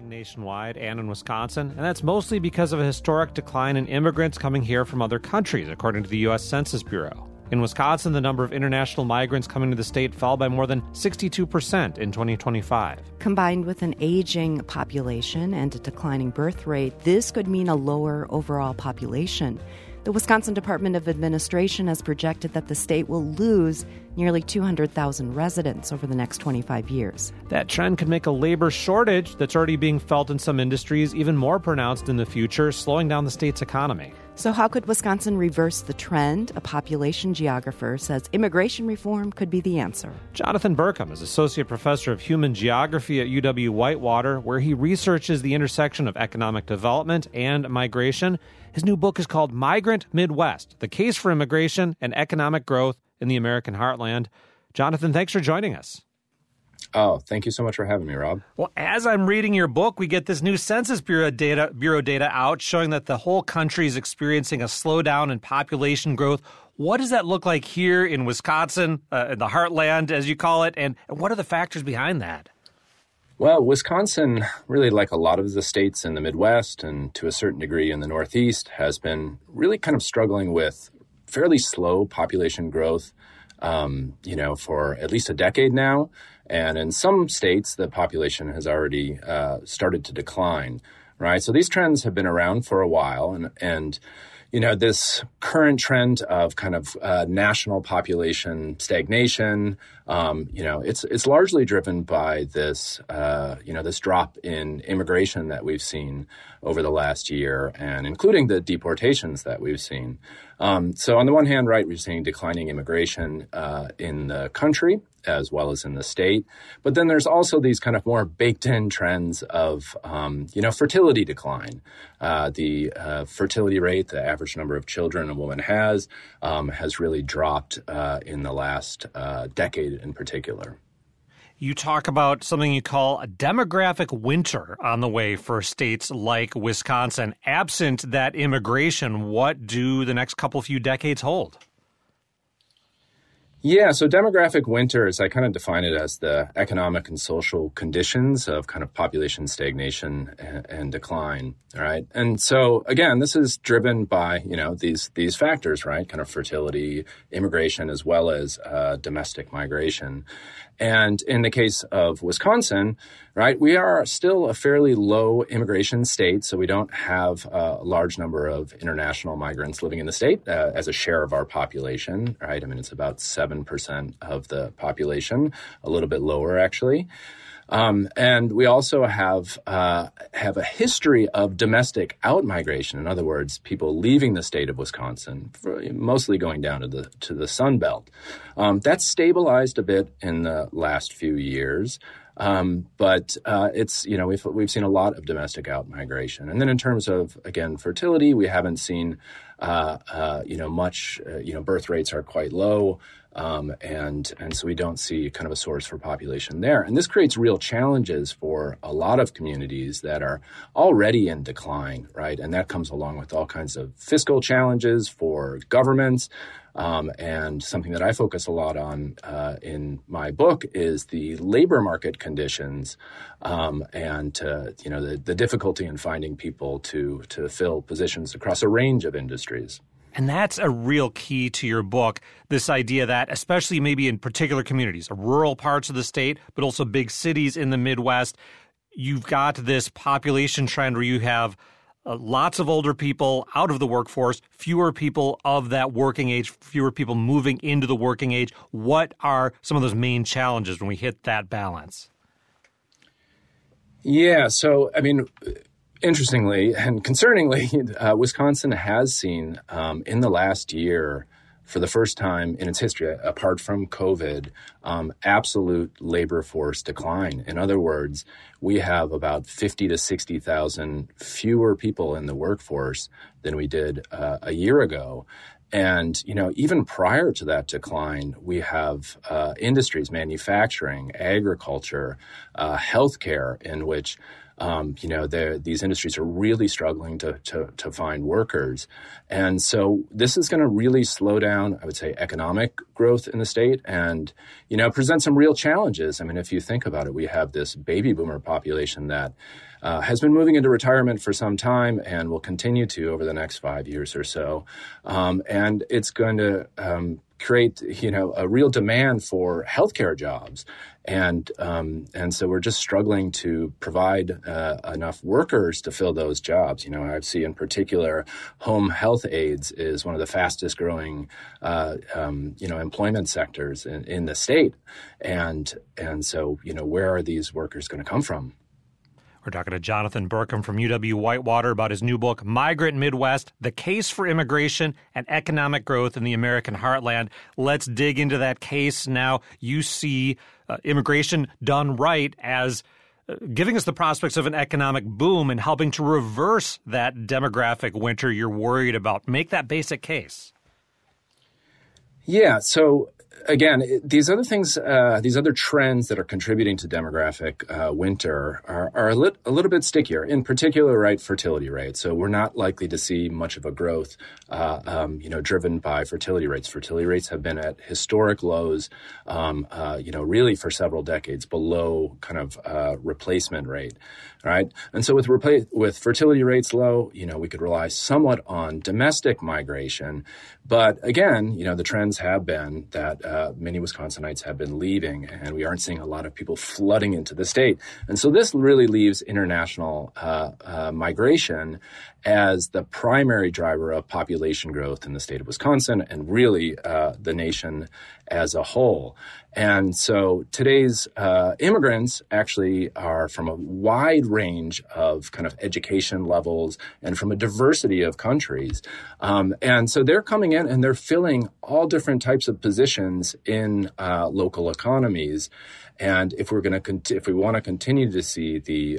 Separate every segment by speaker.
Speaker 1: falling nationwide and in Wisconsin, and that's mostly because of a historic decline in immigrants coming here from other countries, according to the U.S. Census Bureau. In Wisconsin, the number of international migrants coming to the state fell by more than 62% in 2025.
Speaker 2: Combined with an aging population and a declining birth rate, this could mean a lower overall population. The Wisconsin Department of Administration has projected that the state will lose nearly 200,000 residents over the next 25 years.
Speaker 1: That trend could make a labor shortage that's already being felt in some industries even more pronounced in the future, slowing down the state's economy.
Speaker 2: So how could Wisconsin reverse the trend? A population geographer says immigration reform could be the answer.
Speaker 1: Jonathan Burkham is Associate Professor of Human Geography at UW-Whitewater, where he researches the intersection of economic development and migration. His new book is called Migrant Midwest, The Case for Immigration and Economic Growth in the American Heartland. Jonathan, thanks for joining us.
Speaker 3: Oh, thank you so much for having me, Rob.
Speaker 1: Well, as I'm reading your book, we get this new Census Bureau data out showing that the whole country is experiencing a slowdown in population growth. What does that look like here in Wisconsin, in the heartland, as you call it, and what are the factors behind that?
Speaker 3: Well, Wisconsin, really like a lot of the states in the Midwest and to a certain degree in the Northeast, has been really kind of struggling with fairly slow population growth, for at least a decade now. And in some states, the population has already started to decline, right? So these trends have been around for a while. And this current trend of kind of national population stagnation, it's largely driven by this drop in immigration that we've seen over the last year, and including the deportations that we've seen. So on the one hand, right, we're seeing declining immigration in the country as well as in the state. But then there's also these kind of more baked in trends of, fertility decline. The fertility rate, the average number of children a woman has really dropped in the last decade in particular.
Speaker 1: You talk about something you call a demographic winter on the way for states like Wisconsin. Absent that immigration, what do the next few decades hold?
Speaker 3: Yeah, so demographic winter, as I kind of define it, as the economic and social conditions of kind of population stagnation and decline, all right? And so, again, this is driven by, these factors, right? Kind of fertility, immigration, as well as domestic migration. And in the case of Wisconsin, right, we are still a fairly low immigration state, so we don't have a large number of international migrants living in the state as a share of our population, right? I mean, it's about 7% of the population, a little bit lower, actually. And we also have a history of domestic outmigration. In other words, people leaving the state of Wisconsin, mostly going down to the Sun Belt. That's stabilized a bit in the last few years. But it's, we've seen a lot of domestic outmigration. And then in terms of, again, fertility, we haven't seen, much, birth rates are quite low. And so we don't see kind of a source for population there. And this creates real challenges for a lot of communities that are already in decline, right? And that comes along with all kinds of fiscal challenges for governments. And something that I focus a lot on in my book is the labor market conditions and the difficulty in finding people to fill positions across a range of industries.
Speaker 1: And that's a real key to your book, this idea that, especially maybe in particular communities, rural parts of the state, but also big cities in the Midwest, you've got this population trend where you have lots of older people out of the workforce, fewer people of that working age, fewer people moving into the working age. What are some of those main challenges when we hit that balance?
Speaker 3: Yeah, so, I mean, interestingly and concerningly, Wisconsin has seen in the last year, for the first time in its history, apart from COVID, absolute labor force decline. In other words, we have about 50 to 60,000 fewer people in the workforce than we did a year ago. And, even prior to that decline, we have industries, manufacturing, agriculture, healthcare, in which These industries are really struggling to find workers. And so this is going to really slow down, I would say, economic growth in the state and, present some real challenges. I mean, if you think about it, we have this baby boomer population that has been moving into retirement for some time and will continue to over the next 5 years or so. And it's going to create, a real demand for healthcare jobs. And so we're just struggling to provide enough workers to fill those jobs. I see in particular home health aides is one of the fastest growing, employment sectors in the state. And so, where are these workers going to come from?
Speaker 1: We're talking to Jonathan Berckham from UW-Whitewater about his new book, Migrant Midwest, The Case for Immigration and Economic Growth in the American Heartland. Let's dig into that case now. You see immigration done right as giving us the prospects of an economic boom and helping to reverse that demographic winter you're worried about. Make that basic case.
Speaker 3: Yeah, so again, these other things, these other trends that are contributing to demographic winter are a little bit stickier. In particular, right, fertility rates. So we're not likely to see much of a growth, driven by fertility rates. Fertility rates have been at historic lows, really for several decades, below kind of replacement rate. Right. And so with fertility rates low, we could rely somewhat on domestic migration. But again, the trends have been that many Wisconsinites have been leaving, and we aren't seeing a lot of people flooding into the state. And so this really leaves international migration as the primary driver of population growth in the state of Wisconsin and really the nation as a whole. And so today's immigrants actually are from a wide range of kind of education levels and from a diversity of countries. And so they're coming in and they're filling all different types of positions in local economies. And if we want to continue to see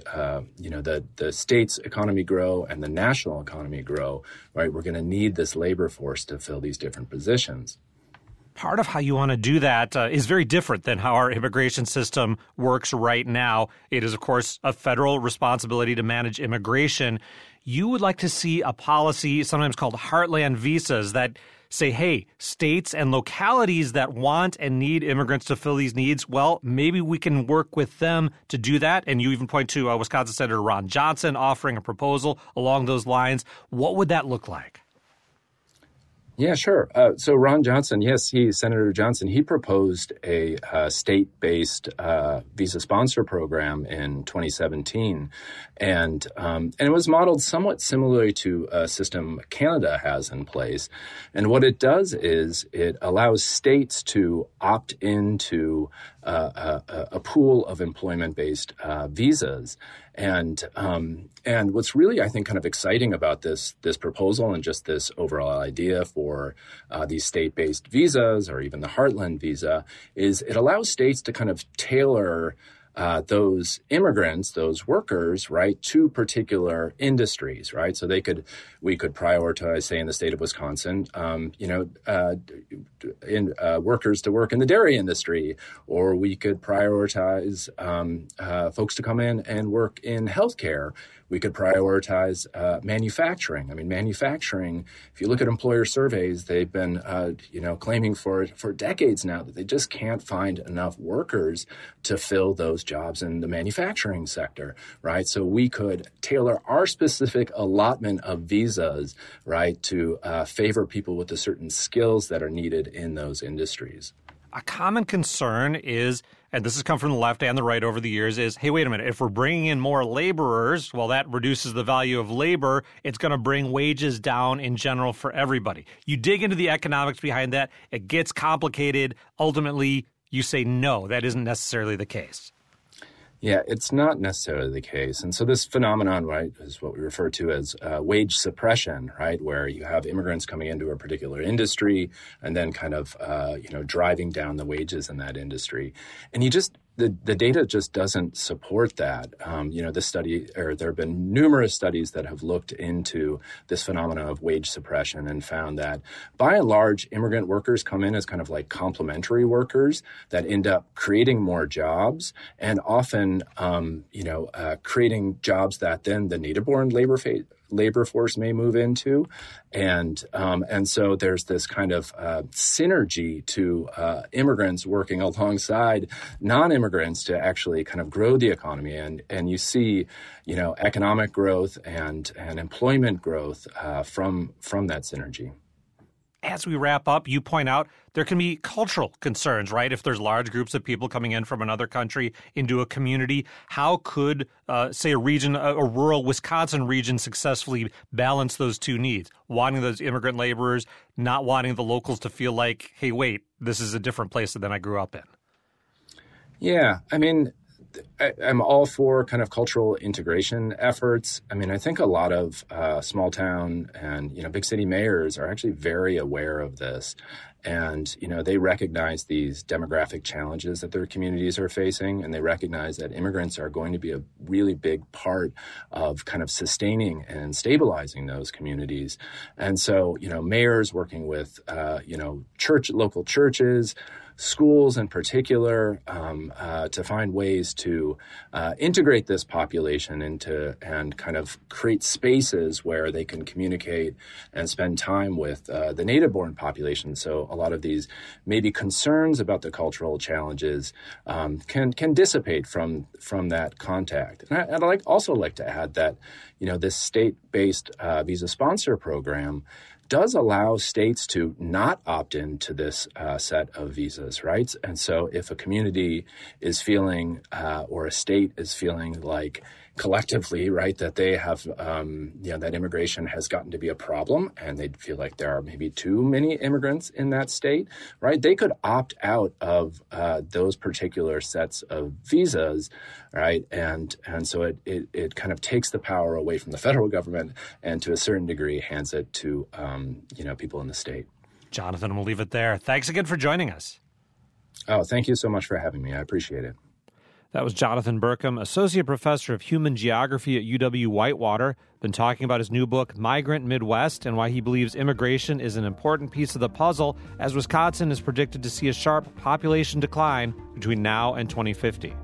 Speaker 3: the state's economy grow and the national economy grow, right, we're going to need this labor force to fill these different positions.
Speaker 1: Part of how you want to do that is very different than how our immigration system works right now. It is, of course, a federal responsibility to manage immigration. You would like to see a policy sometimes called heartland visas that say, hey, states and localities that want and need immigrants to fill these needs, well, maybe we can work with them to do that. And you even point to Wisconsin Senator Ron Johnson offering a proposal along those lines. What would that look like?
Speaker 3: Yeah, sure. So Ron Johnson, Senator Johnson, he proposed a state-based visa sponsor program in 2017, and it was modeled somewhat similarly to a system Canada has in place. And what it does is it allows states to opt into a pool of employment-based visas. And what's really, I think, kind of exciting about this proposal and just this overall idea for these state-based visas or even the Heartland visa is it allows states to kind of tailor those immigrants, those workers, right, to particular industries, right? So we could prioritize, say, in the state of Wisconsin, workers to work in the dairy industry, or we could prioritize folks to come in and work in healthcare. We could prioritize manufacturing. I mean, manufacturing, if you look at employer surveys, they've been, claiming for decades now that they just can't find enough workers to fill those jobs in the manufacturing sector, right? So we could tailor our specific allotment of visas, right, to favor people with the certain skills that are needed in those industries.
Speaker 1: A common concern is, and this has come from the left and the right over the years, is, hey, wait a minute, if we're bringing in more laborers, well, that reduces the value of labor. It's going to bring wages down in general for everybody. You dig into the economics behind that, it gets complicated. Ultimately, you say, no, that isn't necessarily the case.
Speaker 3: Yeah, it's not necessarily the case. And so this phenomenon, right, is what we refer to as wage suppression, right, where you have immigrants coming into a particular industry and then kind of, driving down the wages in that industry. And you just the data just doesn't support that. This study, or there have been numerous studies that have looked into this phenomena of wage suppression and found that, by and large, immigrant workers come in as kind of like complementary workers that end up creating more jobs, and often, creating jobs that then the native-born labor force may move into, and so there's this kind of synergy to immigrants working alongside non-immigrants to actually kind of grow the economy, and you see, economic growth and employment growth from that synergy.
Speaker 1: As we wrap up, you point out there can be cultural concerns, right? If there's large groups of people coming in from another country into a community, how could, say, a rural Wisconsin region successfully balance those two needs? Wanting those immigrant laborers, not wanting the locals to feel like, hey, wait, this is a different place than I grew up in.
Speaker 3: Yeah, I mean, I'm all for kind of cultural integration efforts. I mean, I think a lot of small town and, big city mayors are actually very aware of this. And, they recognize these demographic challenges that their communities are facing. And they recognize that immigrants are going to be a really big part of kind of sustaining and stabilizing those communities. And so, mayors working with, local churches, schools in particular, to find ways to integrate this population into and kind of create spaces where they can communicate and spend time with the native-born population. So a lot of these maybe concerns about the cultural challenges can dissipate from that contact. And I'd also like to add that, this state-based visa sponsor program does allow states to not opt into this set of visas, right? And so if a community is feeling or a state is feeling like collectively, right, that they have, that immigration has gotten to be a problem and they feel like there are maybe too many immigrants in that state, right, they could opt out of those particular sets of visas, right? And so it kind of takes the power away from the federal government and to a certain degree hands it to, people in the state.
Speaker 1: Jonathan, we'll leave it there. Thanks again for joining us.
Speaker 3: Oh, thank you so much for having me. I appreciate it.
Speaker 1: That was Jonathan Berchem, Associate Professor of Human Geography at UW-Whitewater, been talking about his new book, Migrant Midwest, and why he believes immigration is an important piece of the puzzle as Wisconsin is predicted to see a sharp population decline between now and 2050.